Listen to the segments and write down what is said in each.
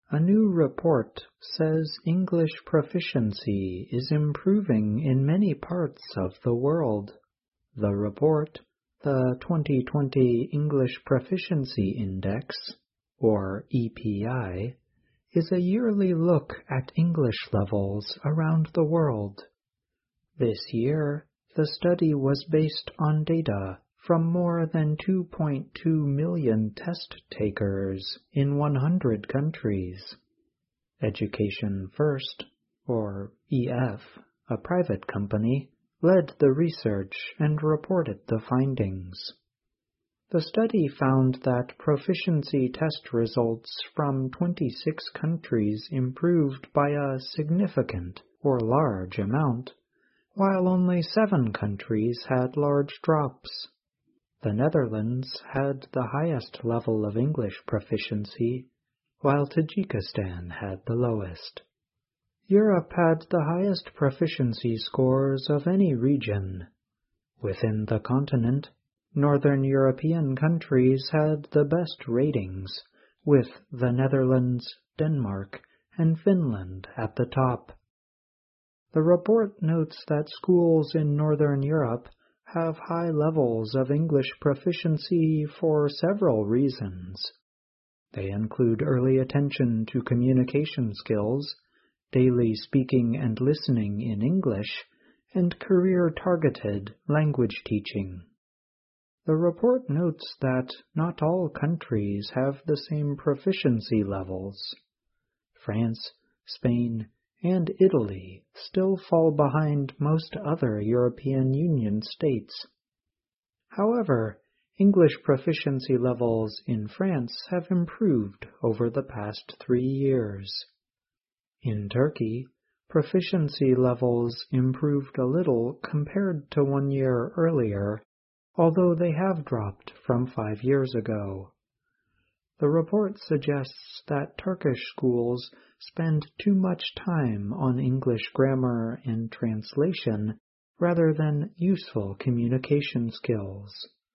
A new report says English proficiency is improving in many parts of the world. The report, the 2020 English Proficiency Index, or EPI, is a yearly look at English levels around the world. This year, the study was based on data from more than 2.2 million test takers in 100 countries. Education First, or EF, a private company, led the research and reported the findings. The study found that proficiency test results from 26 countries improved by a significant or large amount, while only 7 countries had large drops. The Netherlands had the highest level of English proficiency, while Tajikistan had the lowest. Europe had the highest proficiency scores of any region. Within the continent, Northern European countries had the best ratings, with the Netherlands, Denmark, and Finland at the top. The report notes that schools in Northern Europe have high levels of English proficiency for several reasons. They include early attention to communication skills, daily speaking and listening in English, and career-targeted language teaching. The report notes that not all countries have the same proficiency levels. France, Spain, and Italy still fall behind most other European Union states. However, English proficiency levels in France have improved over the past 3 years. In Turkey, proficiency levels improved a little compared to 1 year earlier, although they have dropped from 5 years ago. The report suggests that Turkish schools spend too much time on English grammar and translation rather than useful communication skills.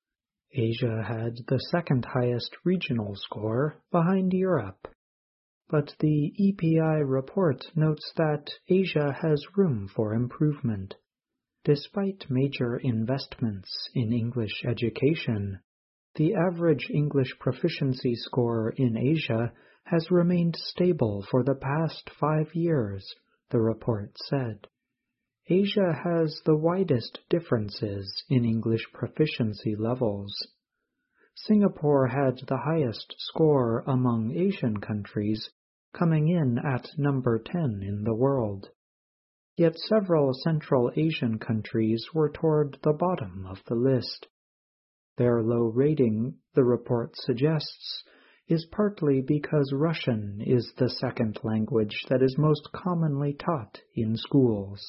Asia had the second highest regional score, behind Europe. But the EPI report notes that Asia has room for improvement. Despite major investments in English education, the average English proficiency score in Asia has remained stable for the past 5 years, the report said. Asia has the widest differences in English proficiency levels. Singapore had the highest score among Asian countries, coming in at number 10 in the world. Yet several Central Asian countries were toward the bottom of the list. Their low rating, the report suggests, is partly because Russian is the second language that is most commonly taught in schools.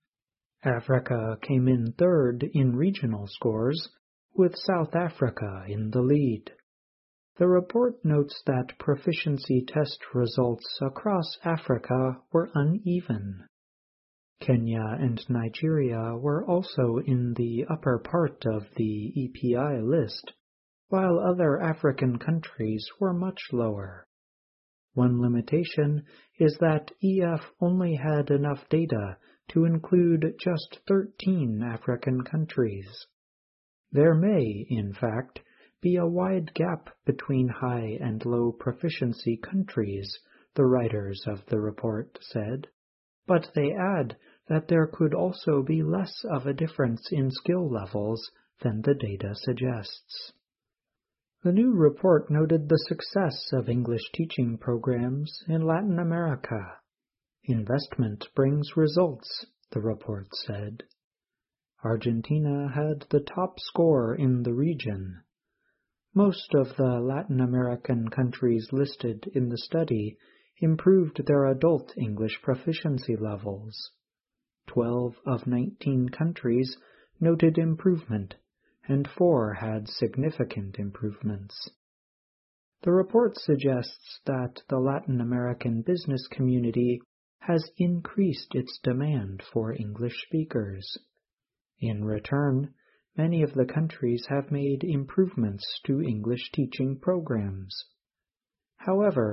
Africa came in third in regional scores, with South Africa in the lead. The report notes that proficiency test results across Africa were uneven. Kenya and Nigeria were also in the upper part of the EPI list, while other African countries were much lower. One limitation is that EF only had enough data to include just 13 African countries. There may, in fact, be a wide gap between high and low proficiency countries, the writers of the report said, but they add that there could also be less of a difference in skill levels than the data suggests. The new report noted the success of English teaching programs in Latin America. Investment brings results, the report said. Argentina had the top score in the region. Most of the Latin American countries listed in the study improved their adult English proficiency levels. 12 of 19 countries noted improvement, and 4 had significant improvements. The report suggests that the Latin American business community has increased its demand for English speakers. In return, many of the countries have made improvements to English teaching programs. However,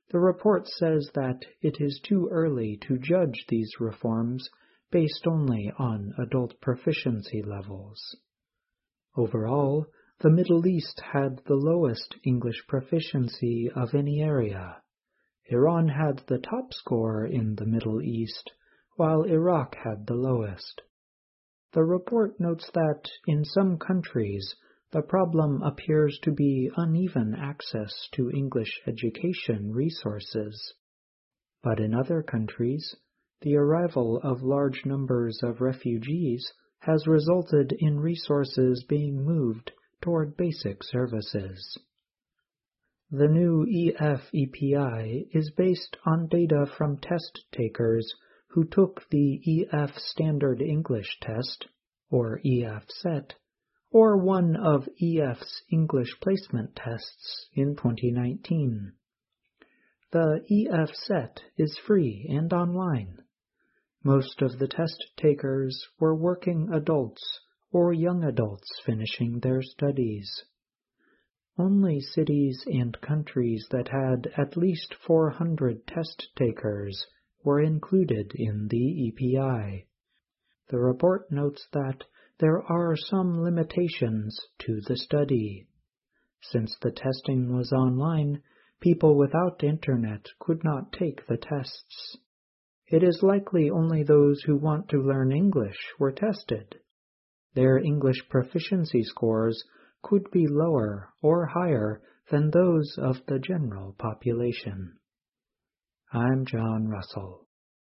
The report says that it is too early to judge these reforms based only on adult proficiency levels. Overall, the Middle East had the lowest English proficiency of any area. Iran had the top score in the Middle East, while Iraq had the lowest. The report notes that in some countries, the problem appears to be uneven access to English education resources. But in other countries, the arrival of large numbers of refugees has resulted in resources being moved toward basic services. The new EF-EPI is based on data from test takers who took the EF Standard English Test, or EF-SET, or one of EF's English placement tests in 2019. The EF-SET is free and online. Most of the test takers were working adults or young adults finishing their studies. Only cities and countries that had at least 400 test takers were included in the EPI. The report notes that there are some limitations to the study. Since the testing was online, people without internet could not take the tests. It is likely only those who want to learn English were tested. Their English proficiency scores could be lower or higher than those of the general population. I'm John Russell.